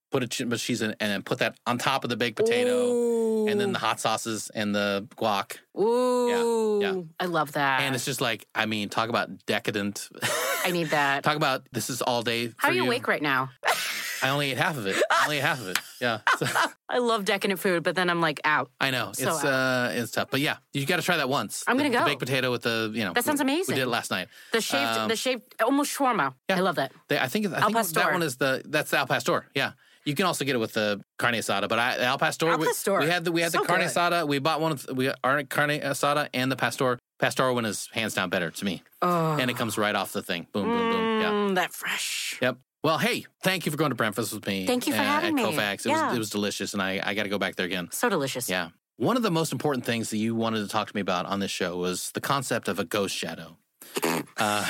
C: put a ch- cheese in, and then put that on top of the baked potato,
D: Ooh.
C: and then the hot sauces and the guac.
D: Ooh.
C: Yeah, yeah.
D: I love that.
C: And it's just like, I mean, talk about decadent.
D: I need that.
C: Talk about this is all day.
D: How
C: for
D: are you awake right now?
C: I only ate half of it. I only ate half of it. Yeah. So,
D: I love decadent food, but then I'm like out.
C: I know.
D: So
C: it's
D: out.
C: uh it's tough. But yeah, you got to try that once.
D: I'm gonna
C: the,
D: go.
C: The baked potato with the, you know.
D: That sounds
C: we-
D: amazing.
C: We did it last night.
D: The shaved,
C: Um,
D: the shaved, almost shawarma.
C: yeah.
D: I love that.
C: They, I think I
D: Al
C: think
D: pastor.
C: that one is the that's the Al Pastor. Yeah. You can also get it with the carne asada, but I, Al Pastor.
D: Al
C: we-
D: Pastor.
C: We, had the we had
D: So
C: the carne
D: good.
C: asada. We bought one. Of, we got our carne asada and the Pastor. Pastor one is hands down better to me,
D: Oh.
C: and it comes right off the thing. Boom, boom, boom. Yeah.
D: Mm, that fresh.
C: Yep. Well, hey, thank you for going to breakfast with me.
D: Thank you for
C: uh,
D: having
C: at
D: me.
C: Kofax. It
D: Yeah.
C: was it was delicious, and I I got to go back there again.
D: So delicious.
C: Yeah. One of the most important things that you wanted to talk to me about on this show was the concept of a ghost shadow. Uh,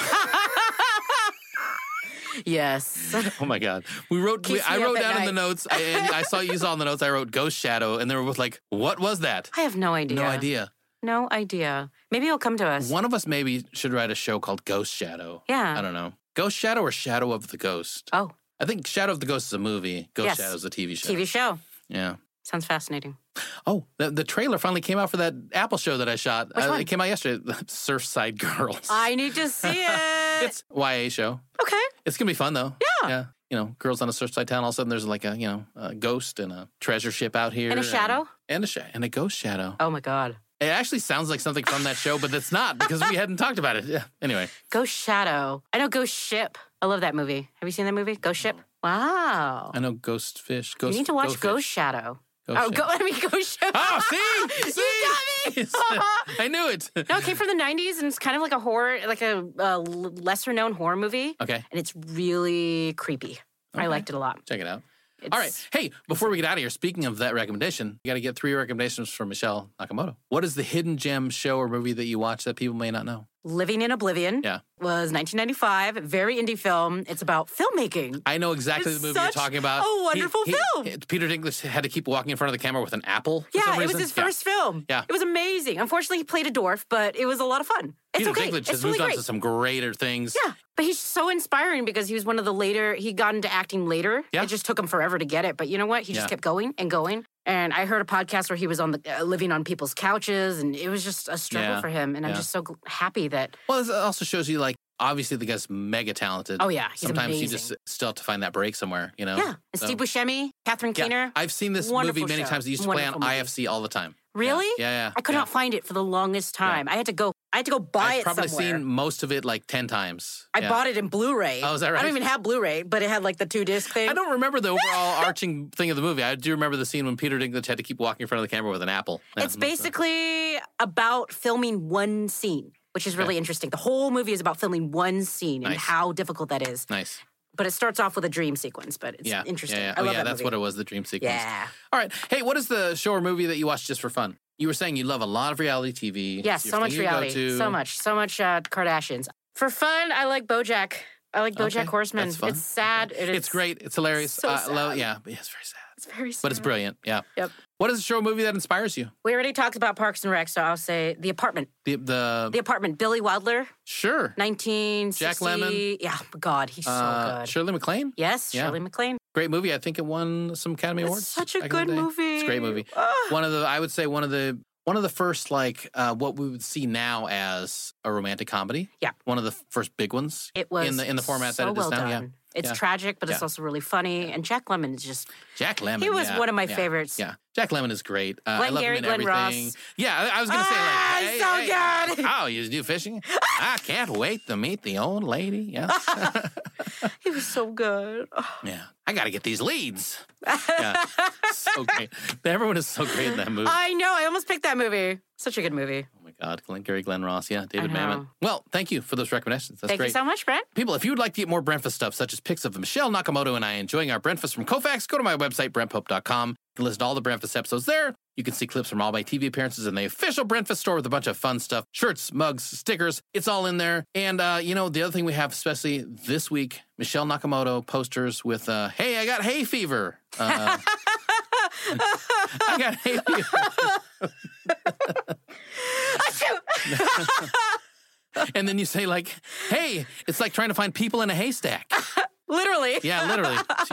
D: Yes.
C: oh my God. We wrote, we,
D: Keeps
C: I
D: me up
C: wrote
D: at
C: down in the
D: night.
C: notes, I, and I saw you saw in the notes, I wrote ghost shadow, and they were both like, what was that?
D: I have no idea.
C: No idea.
D: No idea. Maybe it'll come to us.
C: One of us maybe should write a show called Ghost Shadow.
D: Yeah.
C: I don't know. Ghost Shadow or Shadow of the Ghost?
D: Oh,
C: I think Shadow of the Ghost is a movie. Ghost
D: Yes.
C: Shadow is a T V show.
D: T V show.
C: Yeah.
D: Sounds fascinating.
C: Oh, the, the trailer finally came out for that Apple show that I shot.
D: Which
C: Uh,
D: one?
C: It came out yesterday. Surfside Girls.
D: I need to see it.
C: It's a Y A show.
D: okay.
C: It's gonna be fun though.
D: Yeah.
C: Yeah. You know, girls on a surfside town. All of a sudden, there's like a you know a ghost and a treasure ship out here,
D: And a shadow?
C: and a sh- and a ghost shadow.
D: Oh my God.
C: It actually sounds like something from that show, but it's not because we hadn't talked about it. Yeah. Anyway,
D: Ghost Shadow. I know Ghost Ship. I love that movie. Have you seen that movie? Ghost Ship? Wow.
C: I know Ghost Fish. Ghost.
D: you need to watch
C: Go Fish.
D: Ghost Shadow.
C: Ghost
D: oh,
C: Ship.
D: go, I mean, Ghost Ship.
C: Oh, see, see,
D: You got me.
C: I knew it.
D: No, it came from the nineties, and it's kind of like a horror, like a, a lesser known horror movie.
C: Okay,
D: And it's really creepy. I
C: Okay.
D: liked it a lot.
C: check it out.
D: It's,
C: All right. Hey, before we get out of here, speaking of that recommendation, you got to get three recommendations from Michelle Nakamoto. What is the hidden gem show or movie that you watch that people may not know?
D: Living in Oblivion
C: Yeah.
D: was nineteen ninety-five, very indie film. It's about filmmaking.
C: I know exactly
D: It's
C: the movie you're
D: such
C: talking about.
D: a wonderful film.
C: Peter Dinklage had to keep walking in front of the camera with an apple. For
D: Yeah,
C: some
D: it was
C: reason.
D: his
C: Yeah.
D: first film.
C: Yeah.
D: It was amazing. Unfortunately, he played a dwarf, but it was a lot of fun. It's
C: Peter
D: okay.
C: Dinklage
D: it's
C: has
D: totally
C: moved on
D: great.
C: to some greater things.
D: Yeah, but he's so inspiring because he was one of the later, he got into acting later.
C: Yeah.
D: It just took him forever to get it. But you know what? He just
C: Yeah.
D: kept going and going. And I heard a podcast where he was on the uh, living on people's couches, and it was just a struggle
C: Yeah.
D: for him. And I'm
C: Yeah.
D: just so gl- happy that,
C: Well, it also shows you, like, obviously the guy's mega talented.
D: oh yeah, he's
C: Sometimes
D: amazing.
C: you just still have to find that break somewhere, you know?
D: yeah. And
C: So-
D: Steve Buscemi, Catherine
C: Yeah,
D: Keener.
C: I've seen this
D: Wonderful
C: movie many
D: show.
C: times. It used to play on
D: Wonderful movie.
C: I F C all the time.
D: Really?
C: Yeah, yeah. yeah
D: I could
C: yeah.
D: not find it for the longest time. I had to go. I had to go buy
C: I've
D: it
C: probably
D: somewhere.
C: seen most of it like ten times.
D: I
C: Yeah.
D: bought it in Blu-ray.
C: Oh, is that
D: I
C: right?
D: don't even have Blu-ray, but it had like the two disc thing.
C: I don't remember the overall arching thing of the movie. I do remember the scene when Peter Dinklage had to keep walking in front of the camera with an apple. Yeah,
D: It's
C: so-
D: basically about filming one scene, which is really interesting. The whole movie is about filming one scene and
C: Nice.
D: how difficult that is.
C: nice.
D: But it starts off with a dream sequence, but it's
C: Yeah,
D: interesting.
C: Yeah, yeah.
D: I
C: Oh,
D: love
C: yeah,
D: that
C: that's
D: movie.
C: what it was. The dream sequence.
D: Yeah.
C: All right. Hey, what is the show or movie that you watch just for fun? You were saying you love a lot of reality T V.
D: Yes,
C: Your
D: so much
C: thing you go
D: reality.
C: to.
D: So much. So much uh, Kardashians. For fun, I like BoJack. I like BoJack
C: Okay,
D: Horseman.
C: that's fun.
D: It's sad. It
C: It's
D: is-
C: great. It's hilarious.
D: so
C: Uh, lo-
D: sad.
C: yeah, it's very sad.
D: It's very sad.
C: But it's brilliant. Yeah.
D: Yep.
C: What is a show or movie that inspires you?
D: We already talked about Parks and Rec, so I'll say The Apartment.
C: The the,
D: The Apartment. Billy Wilder,
C: sure.
D: nineteen sixty.
C: Jack Lemmon.
D: Yeah, God, he's so
C: Uh,
D: good.
C: Shirley MacLaine.
D: Yes,
C: Yeah.
D: Shirley MacLaine.
C: Great movie. I think it won some Academy
D: It's
C: Awards.
D: such a
C: back in the
D: good
C: day.
D: movie.
C: It's a great movie.
D: Ah.
C: One of the I would say one of the one of the first like uh, what we would see now as a romantic comedy.
D: Yeah.
C: One of the first big ones.
D: It was
C: in the in the format
D: so
C: that it is
D: well
C: now.
D: done.
C: Yeah.
D: It's
C: Yeah.
D: tragic, but it's
C: Yeah.
D: also really funny. And Jack Lemmon is just,
C: Jack Lemmon.
D: he was
C: yeah,
D: one of my
C: yeah,
D: favorites.
C: Yeah. Jack Lemmon is great. Uh, I
D: Glenn
C: love
D: Gary,
C: him in
D: Glenn
C: everything.
D: Ross.
C: Yeah, I, I was gonna
D: Ah,
C: say like,
D: he's
C: hey,
D: so
C: hey,
D: good.
C: Oh, you do fishing? I can't wait to meet the old lady. Yeah.
D: he was so good.
C: Yeah. I got to get these leads. Yeah. So great. Everyone is so great in that movie.
D: I know. I almost picked that movie. Such a good movie.
C: Oh my God, Glenn Gary, Glenn Ross, yeah, David
D: I know.
C: Mamet. Well, thank you for those recommendations. That's
D: Thank
C: great.
D: you so much, Brent.
C: People, if you would like to get more breakfast stuff, such as pics of Michelle Nakamoto and I enjoying our breakfast from Kofax, go to my website, brent pope dot com. You can listen to all the breakfast episodes there. You can see clips from all my T V appearances in the official breakfast store with a bunch of fun stuff, shirts, mugs, stickers. It's all in there. And, uh, you know, the other thing we have, especially this week, Michelle Nakamoto posters with, uh, hey, I got hay fever. Uh, I got hay fever. And then you say, like, hey, it's like trying to find people in a haystack.
D: Literally.
C: Yeah, literally. Jeez.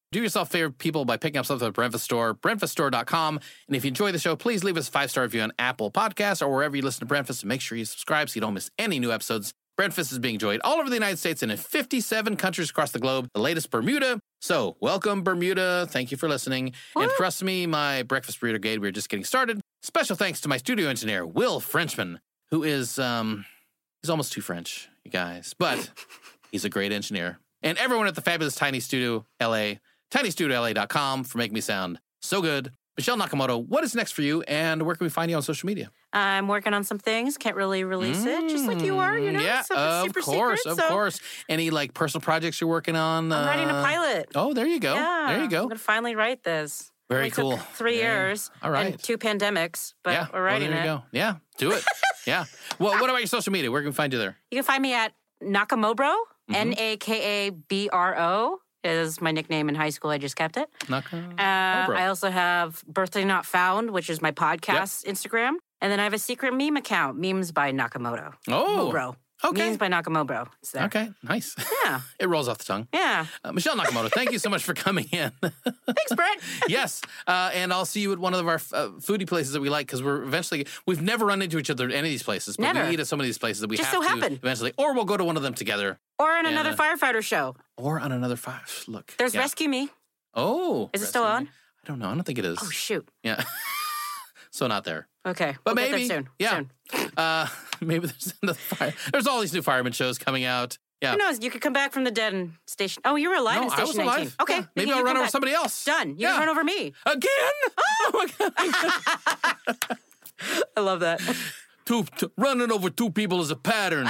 C: Do yourself a favor, people, by picking up something at Breakfast Store, breakfast store dot com. And if you enjoy the show, please leave us a five-star review on Apple Podcasts or wherever you listen to Breakfast, and make sure you subscribe so you don't miss any new episodes. Breakfast is being enjoyed all over the United States and in fifty-seven countries across the globe, the latest Bermuda. So welcome, Bermuda. Thank you for listening. What? And trust me, my Breakfast Burrito Gate, we're just getting started. Special thanks to my studio engineer, Will Frenchman, who is, um, he's almost too French, you guys, but he's a great engineer. And everyone at the fabulous Tiny Studio L A, tiny studio L A dot com for making me sound so good. Michelle Nakamoto, what is next for you, and where can we find you on social media?
D: I'm working on some things. Can't really release mm, it, just like you are, you know?
C: Yeah,
D: so
C: of
D: super
C: course,
D: secret,
C: of
D: so.
C: course. Any, like, personal projects you're working on?
D: I'm uh, writing a pilot.
C: Oh, there you go.
D: Yeah,
C: there you go.
D: I'm going to finally write this.
C: Very
D: it
C: cool.
D: Took three
C: yeah.
D: years.
C: All right.
D: And two pandemics, but
C: yeah.
D: we're writing
C: well, there you
D: it.
C: Go. Yeah, do it. yeah. Well, what about your social media? Where can we find you there?
D: You can find me at Nakamobro,
C: mm-hmm.
D: N A K A B R O. Is my nickname in high school. I just kept it.
C: Naka-
D: uh,
C: oh,
D: I also have Birthday Not Found, which is my podcast yep. Instagram. And then I have a secret meme account, Memes by Nakamoto.
C: Oh.
D: Mobro.
C: Okay.
D: Memes by Nakamoto. It's there.
C: Okay, nice.
D: Yeah.
C: It rolls off the tongue.
D: Yeah.
C: Uh, Michelle Nakamoto, thank you so much for coming in.
D: Thanks, Brett.
C: yes. Uh, and I'll see you at one of our uh, foodie places that we like, because we're eventually, we've never run into each other at any of these places, but
D: never.
C: we eat at some of these places that we
D: Just
C: have
D: so
C: to
D: happen.
C: eventually. Or we'll go to one of them together.
D: Or on
C: and,
D: another
C: uh,
D: firefighter show.
C: Or on another fire. Look.
D: There's
C: yeah.
D: Rescue Me.
C: Oh.
D: Is it still on?
C: Me. I don't know. I don't think it is.
D: Oh, shoot.
C: Yeah. So not there.
D: Okay.
C: But
D: we'll
C: maybe.
D: Get that soon.
C: Yeah.
D: Soon.
C: Uh, maybe there's another fire. There's all these new fireman shows coming out. Yeah.
D: Who knows? You could come back from the dead and station. Oh, you were alive
C: no,
D: in Station
C: I was
D: nineteen.
C: alive.
D: Okay.
C: Yeah. Maybe
D: you
C: I'll run over
D: back.
C: somebody else.
D: Done. You
C: yeah.
D: can run over me.
C: Again? Oh my God.
D: I love that.
C: two, two, running over two people is a pattern.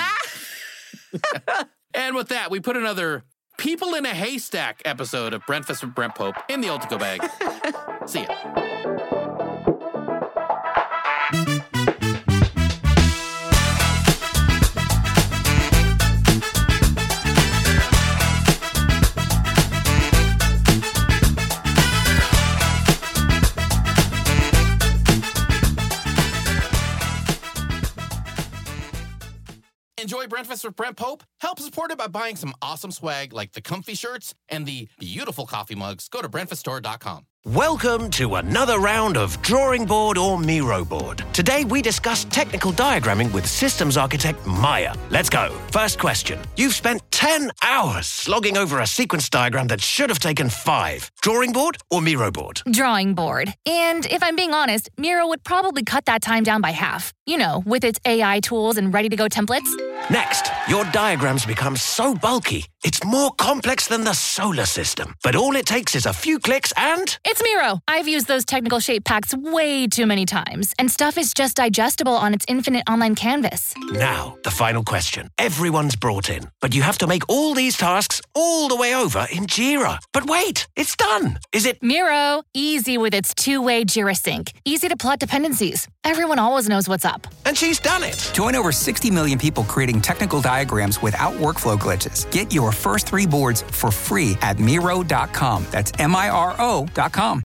C: And with that, we put another People in a Haystack episode of Breakfast with Brent Pope in the Ultico bag. See ya.
A: Enjoy Breakfast with Brent Pope? Help support it by buying some awesome swag like the comfy shirts and the beautiful coffee mugs. Go to breakfast store dot com.
E: Welcome to another round of Drawing Board or Miro Board. Today we discuss technical diagramming with systems architect Maya. Let's go. First question. You've spent ten hours slogging over a sequence diagram that should have taken five. Drawing board or Miro board?
F: Drawing board. And if I'm being honest, Miro would probably cut that time down by half. You know, with its A I tools and ready-to-go templates.
E: Next, your diagrams become so bulky, it's more complex than the solar system. But all it takes is a few clicks and...
F: It's Miro. I've used those technical shape packs way too many times, and stuff is just digestible on its infinite online canvas.
E: Now, the final question. Everyone's brought in, but you have to make all these tasks all the way over in Jira. But wait, it's done. Is it...
F: Miro, easy with its two-way Jira sync. Easy to plot dependencies. Everyone always knows what's up.
E: And she's done it.
G: Join over sixty million people creating technical diagrams without workflow glitches. Get your first three boards for free at Miro dot com. That's M I R O dot com.